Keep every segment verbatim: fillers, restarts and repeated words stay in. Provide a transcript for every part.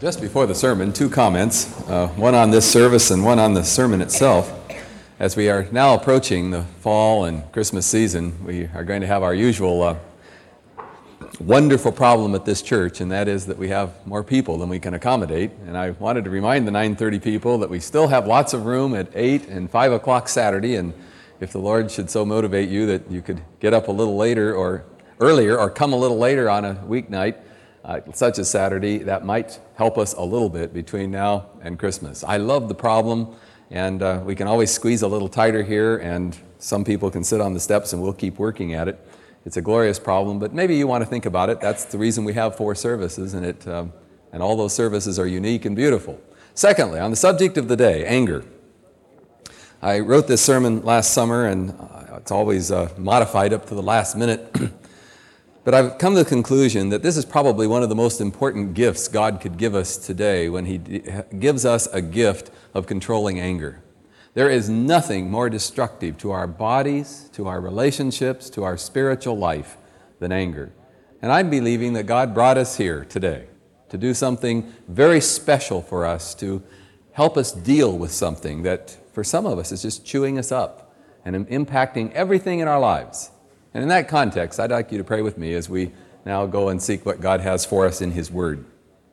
Just before the sermon, two comments, uh, one on this service and one on the sermon itself. As we are now approaching the fall and Christmas season, we are going to have our usual uh, wonderful problem at this church, and that is that we have more people than we can accommodate. And I wanted to remind the nine thirty people that we still have lots of room at eight and five o'clock Saturday, and if the Lord should so motivate you that you could get up a little later or earlier or come a little later on a weeknight, Uh, such as Saturday, that might help us a little bit between now and Christmas. I love the problem, and uh, we can always squeeze a little tighter here, and some people can sit on the steps and we'll keep working at it. It's a glorious problem, but maybe you want to think about it. That's the reason we have four services, and it um, and all those services are unique and beautiful. Secondly, on the subject of the day, anger. I wrote this sermon last summer, and uh, it's always uh, modified up to the last minute. But I've come to the conclusion that this is probably one of the most important gifts God could give us today when He d- gives us a gift of controlling anger. There is nothing more destructive to our bodies, to our relationships, to our spiritual life than anger. And I'm believing that God brought us here today to do something very special for us, to help us deal with something that for some of us is just chewing us up and impacting everything in our lives. And in that context, I'd like you to pray with me as we now go and seek what God has for us in His Word.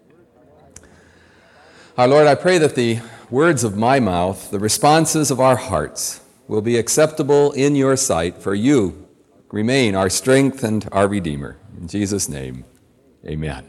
Our Lord, I pray that the words of my mouth, the responses of our hearts, will be acceptable in Your sight, for You remain our strength and our Redeemer. In Jesus' name, amen.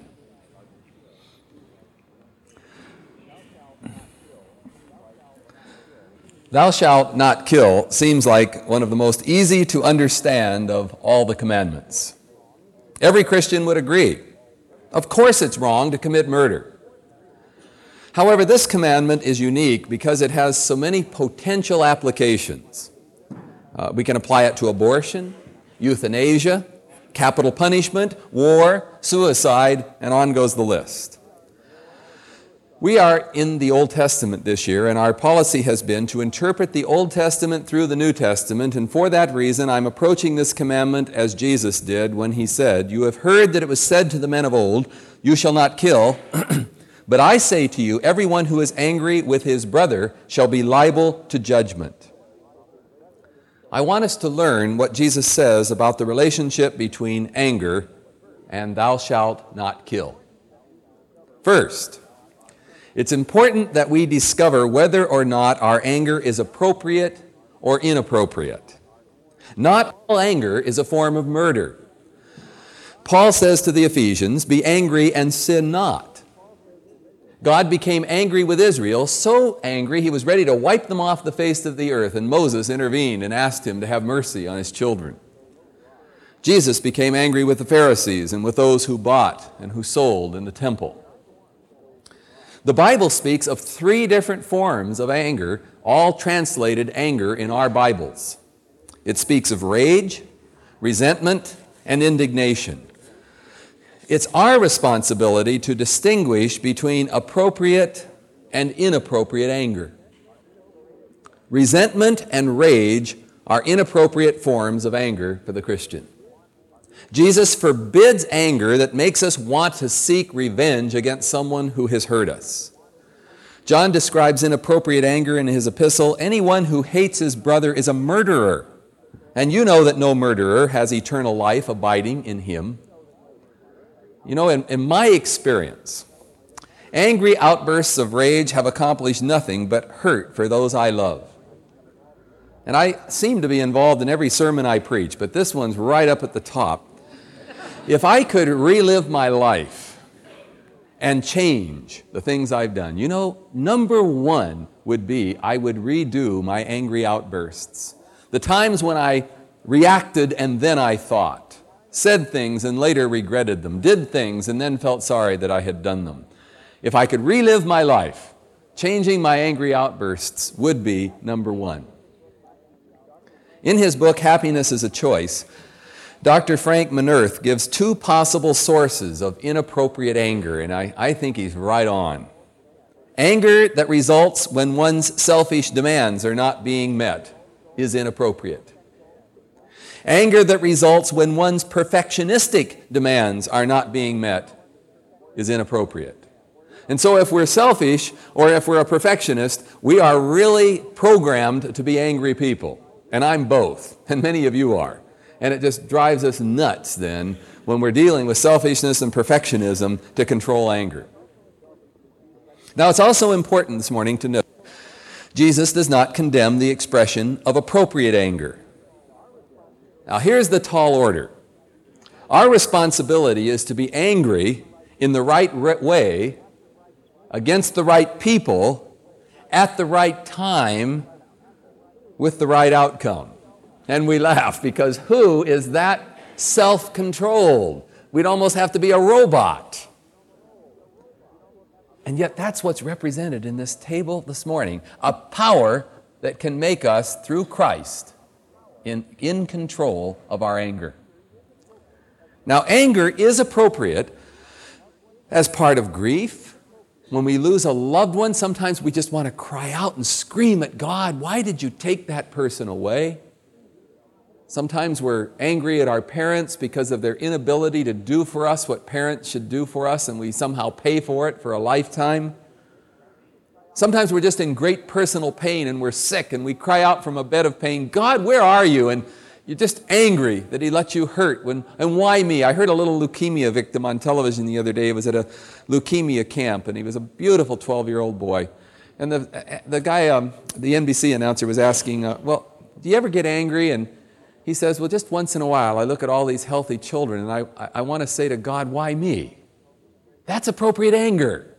Thou shalt not kill seems like one of the most easy to understand of all the commandments. Every Christian would agree. Of course it's wrong to commit murder. However, this commandment is unique because it has so many potential applications. Uh, we can apply it to abortion, euthanasia, capital punishment, war, suicide, and on goes the list. We are in the Old Testament this year, and our policy has been to interpret the Old Testament through the New Testament, and for that reason I'm approaching this commandment as Jesus did when He said, "You have heard that it was said to the men of old, 'You shall not kill,' but I say to you, everyone who is angry with his brother shall be liable to judgment." I want us to learn what Jesus says about the relationship between anger and "thou shalt not kill." First, it's important that we discover whether or not our anger is appropriate or inappropriate. Not all anger is a form of murder. Paul says to the Ephesians, "Be angry and sin not." God became angry with Israel, so angry he was ready to wipe them off the face of the earth, and Moses intervened and asked him to have mercy on his children. Jesus became angry with the Pharisees and with those who bought and who sold in the temple. The Bible speaks of three different forms of anger, all translated anger in our Bibles. It speaks of rage, resentment, and indignation. It's our responsibility to distinguish between appropriate and inappropriate anger. Resentment and rage are inappropriate forms of anger for the Christian. Jesus forbids anger that makes us want to seek revenge against someone who has hurt us. John describes inappropriate anger in his epistle. Anyone who hates his brother is a murderer, and you know that no murderer has eternal life abiding in him. You know, in, in my experience, angry outbursts of rage have accomplished nothing but hurt for those I love. And I seem to be involved in every sermon I preach, but this one's right up at the top. If I could relive my life and change the things I've done, you know, number one would be I would redo my angry outbursts. The times when I reacted and then I thought, said things and later regretted them, did things and then felt sorry that I had done them. If I could relive my life, changing my angry outbursts would be number one. In his book, Happiness is a Choice, Doctor Frank Manerth gives two possible sources of inappropriate anger, and I, I think he's right on. Anger that results when one's selfish demands are not being met is inappropriate. Anger that results when one's perfectionistic demands are not being met is inappropriate. And so if we're selfish or if we're a perfectionist, we are really programmed to be angry people. And I'm both, and many of you are. And it just drives us nuts then when we're dealing with selfishness and perfectionism to control anger. Now, it's also important this morning to note Jesus does not condemn the expression of appropriate anger. Now, here's the tall order. Our responsibility is to be angry in the right way, against the right people, at the right time, with the right outcome. And we laugh because who is that self-controlled? We'd almost have to be a robot. And yet that's what's represented in this table this morning, a power that can make us, through Christ, in, in control of our anger. Now, anger is appropriate as part of grief. When we lose a loved one, sometimes we just want to cry out and scream at God, why did you take that person away? Sometimes we're angry at our parents because of their inability to do for us what parents should do for us, and we somehow pay for it for a lifetime. Sometimes we're just in great personal pain and we're sick and we cry out from a bed of pain, God, where are you? And you're just angry that He let you hurt. When, and why me? I heard a little leukemia victim on television the other day. He was at a leukemia camp, and he was a beautiful twelve-year-old boy. And the, the guy, um, the N B C announcer was asking, uh, well, do you ever get angry? And he says, well, just once in a while, I look at all these healthy children, and I, I, I want to say to God, why me? That's appropriate anger.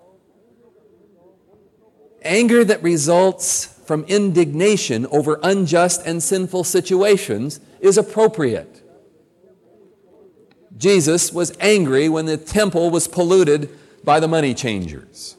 Anger that results from indignation over unjust and sinful situations is appropriate. Jesus was angry when the temple was polluted by the money changers.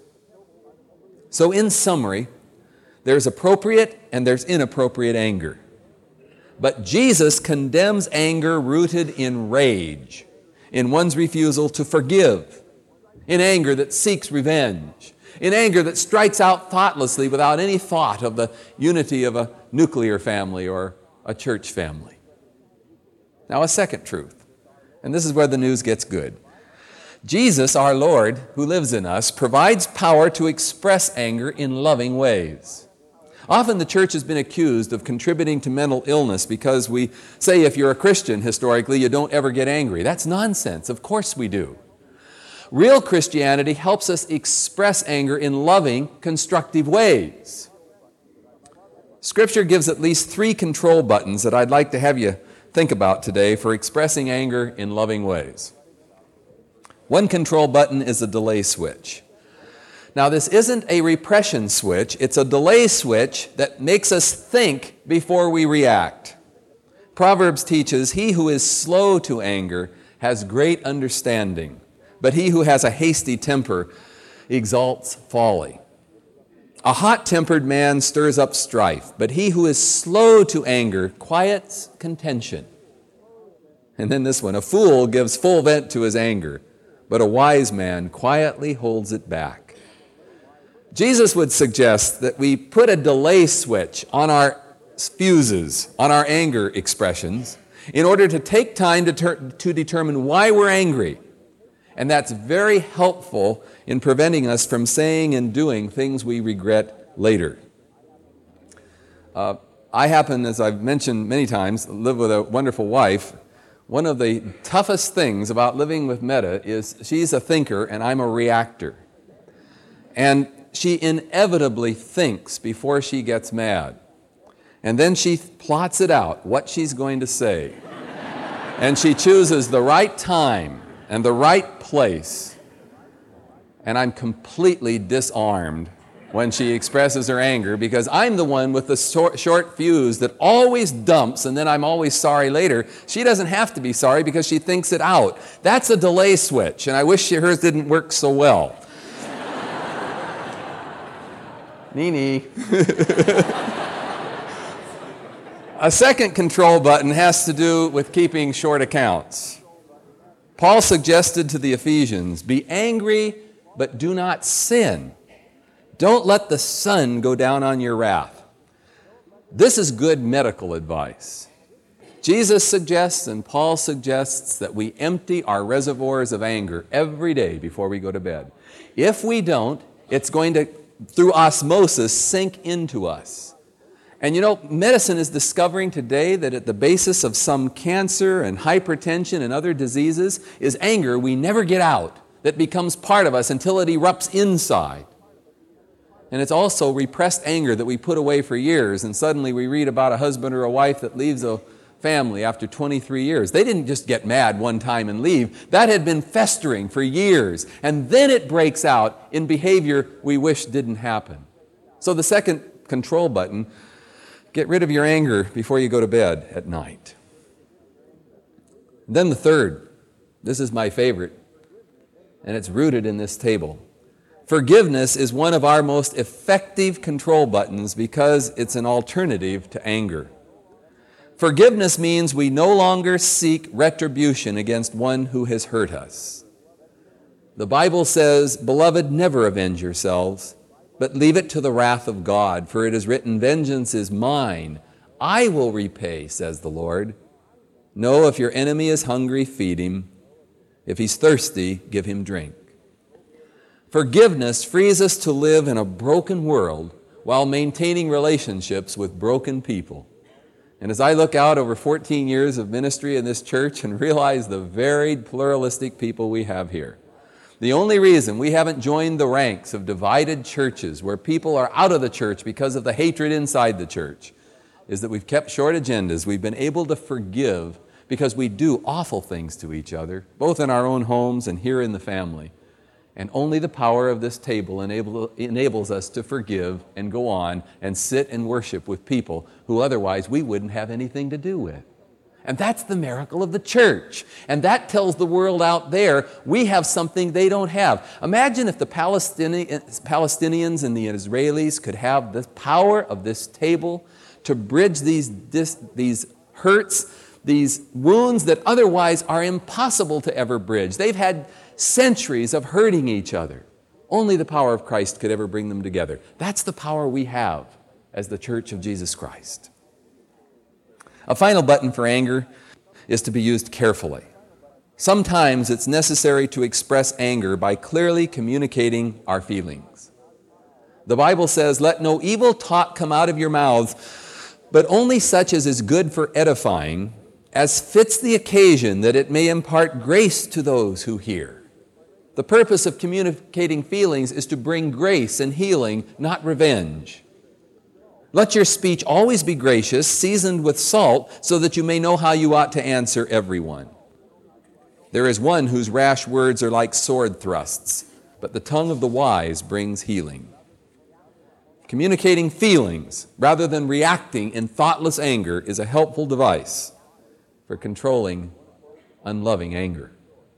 So in summary, there's appropriate and there's inappropriate anger. But Jesus condemns anger rooted in rage, in one's refusal to forgive, in anger that seeks revenge, in anger that strikes out thoughtlessly without any thought of the unity of a nuclear family or a church family. Now, a second truth, and this is where the news gets good. Jesus, our Lord, who lives in us, provides power to express anger in loving ways. Often the church has been accused of contributing to mental illness because we say if you're a Christian, historically, you don't ever get angry. That's nonsense. Of course we do. Real Christianity helps us express anger in loving, constructive ways. Scripture gives at least three control buttons that I'd like to have you think about today for expressing anger in loving ways. One control button is a delay switch. Now, this isn't a repression switch. It's a delay switch that makes us think before we react. Proverbs teaches, he who is slow to anger has great understanding, but he who has a hasty temper exalts folly. A hot-tempered man stirs up strife, but he who is slow to anger quiets contention. And then this one, a fool gives full vent to his anger, but a wise man quietly holds it back. Jesus would suggest that we put a delay switch on our fuses, on our anger expressions, in order to take time to, ter- to determine why we're angry. And that's very helpful in preventing us from saying and doing things we regret later. Uh, I happen, as I've mentioned many times, live with a wonderful wife. One of the toughest things about living with Meta is she's a thinker and I'm a reactor. And she inevitably thinks before she gets mad. And then she plots it out, what she's going to say. And she chooses the right time and the right place. And I'm completely disarmed when she expresses her anger because I'm the one with the short, short fuse that always dumps and then I'm always sorry later. She doesn't have to be sorry because she thinks it out. That's a delay switch, and I wish hers didn't work so well. Nene. A second control button has to do with keeping short accounts. Paul suggested to the Ephesians, be angry, but do not sin. Don't let the sun go down on your wrath. This is good medical advice. Jesus suggests and Paul suggests that we empty our reservoirs of anger every day before we go to bed. If we don't, it's going to, through osmosis, sink into us. And you know, medicine is discovering today that at the basis of some cancer and hypertension and other diseases is anger we never get out, that becomes part of us until it erupts inside. And it's also repressed anger that we put away for years, and suddenly we read about a husband or a wife that leaves a family after twenty-three years. They didn't just get mad one time and leave. That had been festering for years, and then it breaks out in behavior we wish didn't happen. So the second control button, get rid of your anger before you go to bed at night. Then the third, this is my favorite, and it's rooted in this table. Forgiveness is one of our most effective control buttons because it's an alternative to anger. Forgiveness means we no longer seek retribution against one who has hurt us. The Bible says, "Beloved, never avenge yourselves, but leave it to the wrath of God, for it is written, 'Vengeance is mine, I will repay,' says the Lord. No, if your enemy is hungry, feed him. If he's thirsty, give him drink." Forgiveness frees us to live in a broken world while maintaining relationships with broken people. And as I look out over fourteen years of ministry in this church and realize the varied, pluralistic people we have here, the only reason we haven't joined the ranks of divided churches where people are out of the church because of the hatred inside the church is that we've kept short agendas. We've been able to forgive because we do awful things to each other, both in our own homes and here in the family. And only the power of this table enable, enables us to forgive and go on and sit and worship with people who otherwise we wouldn't have anything to do with. And that's the miracle of the church. And that tells the world out there we have something they don't have. Imagine if the Palestini- Palestinians and the Israelis could have the power of this table to bridge these, this, these hurts, these wounds that otherwise are impossible to ever bridge. They've had centuries of hurting each other. Only the power of Christ could ever bring them together. That's the power we have as the Church of Jesus Christ. A final button for anger is to be used carefully. Sometimes it's necessary to express anger by clearly communicating our feelings. The Bible says, "Let no evil talk come out of your mouths, but only such as is good for edifying, as fits the occasion, that it may impart grace to those who hear." The purpose of communicating feelings is to bring grace and healing, not revenge. Let your speech always be gracious, seasoned with salt, so that you may know how you ought to answer everyone. There is one whose rash words are like sword thrusts, but the tongue of the wise brings healing. Communicating feelings rather than reacting in thoughtless anger is a helpful device for controlling unloving anger.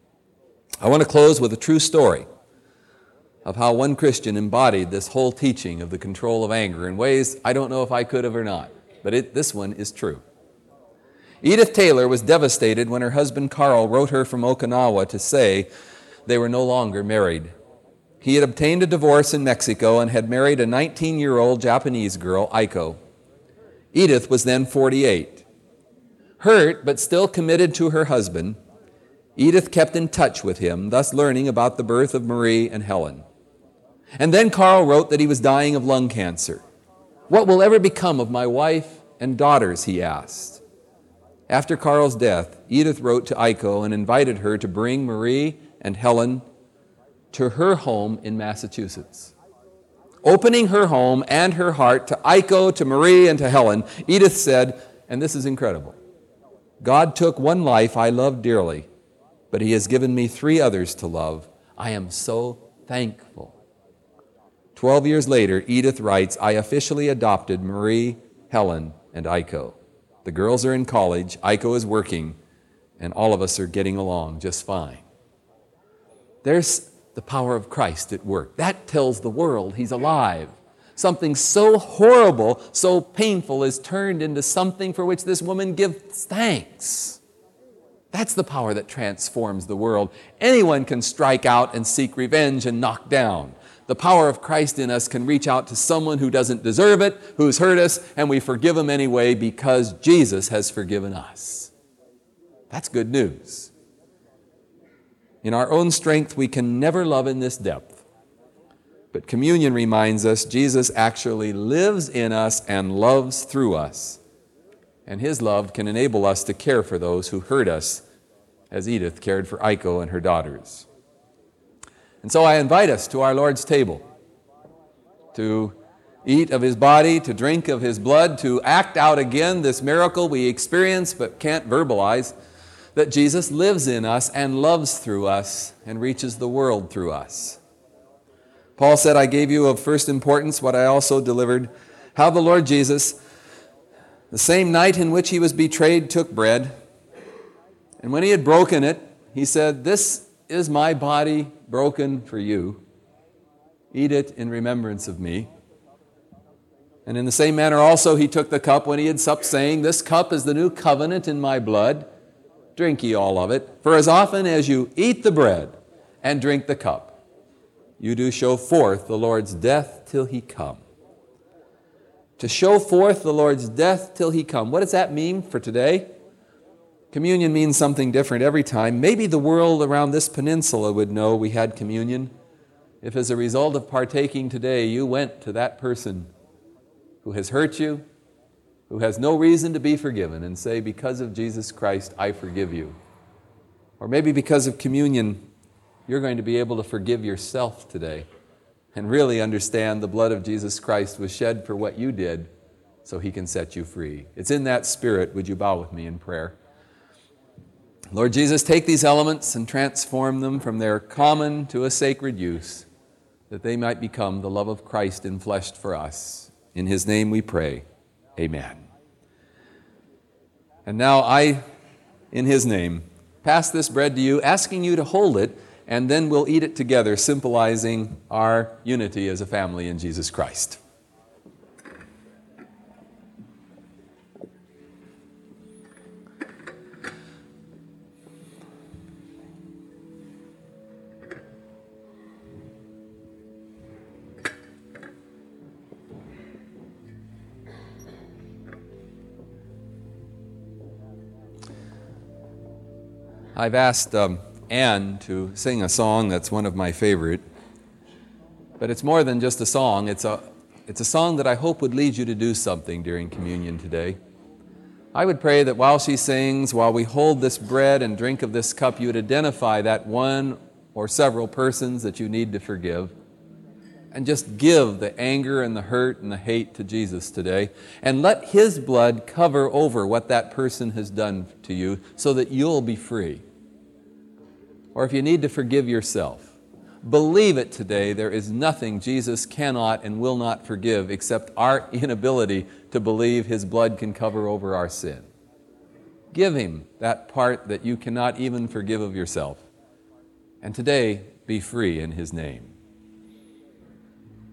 I want to close with a true story of how one Christian embodied this whole teaching of the control of anger in ways I don't know if I could have or not, but it, this one is true. Edith Taylor was devastated when her husband Carl wrote her from Okinawa to say they were no longer married. He had obtained a divorce in Mexico and had married a nineteen-year-old Japanese girl, Aiko. Edith was then forty-eight. Hurt, but still committed to her husband, Edith kept in touch with him, thus learning about the birth of Marie and Helen. And then Carl wrote that he was dying of lung cancer. "What will ever become of my wife and daughters?" he asked. After Carl's death, Edith wrote to Aiko and invited her to bring Marie and Helen to her home in Massachusetts. Opening her home and her heart to Aiko, to Marie, and to Helen, Edith said, and this is incredible, "God took one life I loved dearly, but He has given me three others to love. I am so thankful." Twelve years later, Edith writes, "I officially adopted Marie, Helen, and Aiko. The girls are in college, Aiko is working, and all of us are getting along just fine." There's the power of Christ at work. That tells the world He's alive. Something so horrible, so painful is turned into something for which this woman gives thanks. That's the power that transforms the world. Anyone can strike out and seek revenge and knock down. The power of Christ in us can reach out to someone who doesn't deserve it, who's hurt us, and we forgive them anyway because Jesus has forgiven us. That's good news. In our own strength, we can never love in this depth. But communion reminds us Jesus actually lives in us and loves through us. And his love can enable us to care for those who hurt us, as Edith cared for Aiko and her daughters. And so I invite us to our Lord's table to eat of his body, to drink of his blood, to act out again this miracle we experience but can't verbalize, that Jesus lives in us and loves through us and reaches the world through us. Paul said, I gave you of first importance what I also delivered, how the Lord Jesus, the same night in which he was betrayed, took bread, and when he had broken it, he said, this is my body broken for you. Eat it in remembrance of me. And in the same manner also he took the cup when he had supped, saying, this cup is the new covenant in my blood. Drink ye all of it. For as often as you eat the bread and drink the cup, you do show forth the Lord's death till he come. To show forth the Lord's death till he come. What does that mean for today? Communion means something different every time. Maybe the world around this peninsula would know we had communion if as a result of partaking today you went to that person who has hurt you, who has no reason to be forgiven, and say, because of Jesus Christ, I forgive you. Or maybe because of communion, you're going to be able to forgive yourself today and really understand the blood of Jesus Christ was shed for what you did so he can set you free. It's in that spirit. Would you bow with me in prayer? Lord Jesus, take these elements and transform them from their common to a sacred use, that they might become the love of Christ enfleshed for us. In his name we pray. Amen. And now I, in his name, pass this bread to you, asking you to hold it, and then we'll eat it together, symbolizing our unity as a family in Jesus Christ. I've asked um, Anne to sing a song that's one of my favorite, but it's more than just a song. It's a, it's a song that I hope would lead you to do something during communion today. I would pray that while she sings, while we hold this bread and drink of this cup, you would identify that one or several persons that you need to forgive, and just give the anger and the hurt and the hate to Jesus today, and let his blood cover over what that person has done to you so that you'll be free. Or if you need to forgive yourself, believe it today. There is nothing Jesus cannot and will not forgive except our inability to believe his blood can cover over our sin. Give him that part that you cannot even forgive of yourself. And today, be free in his name.